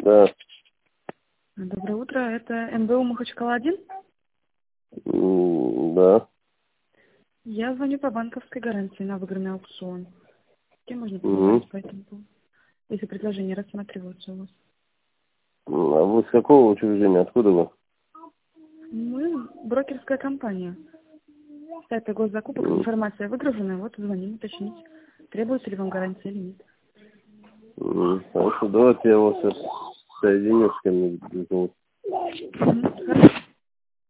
Да. Доброе утро. Это МБУ Махачкала-1? Да. Я звоню по банковской гарантии на выигранный аукцион. С кем можно поговорить по этому поводу? Если предложения рассматриваются у вас. А вы с какого учреждения? Откуда вы? Мы брокерская компания. Сайт госзакупок, информация выгружена, вот звоним уточнить, требуется ли вам гарантия или нет. Хорошо, давайте я вас соединю с кем-нибудь. Хорошо.